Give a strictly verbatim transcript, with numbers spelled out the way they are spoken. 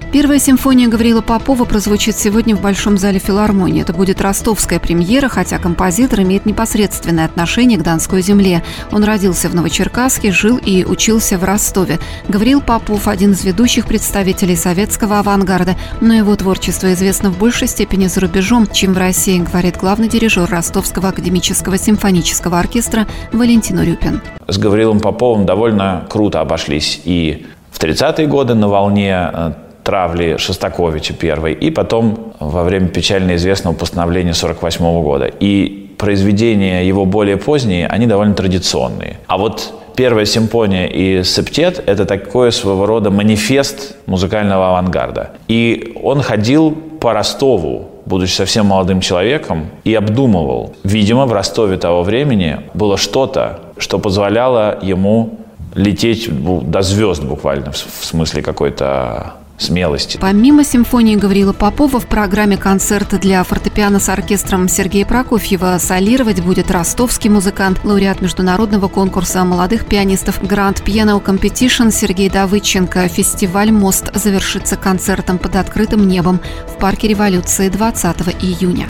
Первая симфония Гавриила Попова прозвучит сегодня в Большом зале филармонии. Это будет ростовская премьера, хотя композитор имеет непосредственное отношение к Донской земле. Он родился в Новочеркасске, жил и учился в Ростове. Гавриил Попов – один из ведущих представителей советского авангарда, но его творчество известно в большей степени за рубежом, чем в России, говорит главный дирижер Ростовского академического симфонического оркестра Валентин Урюпин. С Гавриилом Поповым довольно круто обошлись и в тридцатые годы на волне травли Шостаковича первой, и потом во время печально известного постановления сорок восьмого года. И произведения его более поздние, они довольно традиционные. А вот первая симфония и септет – это такой своего рода манифест музыкального авангарда. И он ходил по Ростову, будучи совсем молодым человеком, и обдумывал. Видимо, в Ростове того времени было что-то, что позволяло ему лететь до звезд буквально, в смысле какой-то смелости. Помимо симфонии Гавриила Попова в программе концерта для фортепиано с оркестром Сергея Прокофьева солировать будет ростовский музыкант, лауреат международного конкурса молодых пианистов Grand Piano Competition Сергей Давыдченко. Фестиваль «Мост» завершится концертом под открытым небом в парке Революции двадцатого июня.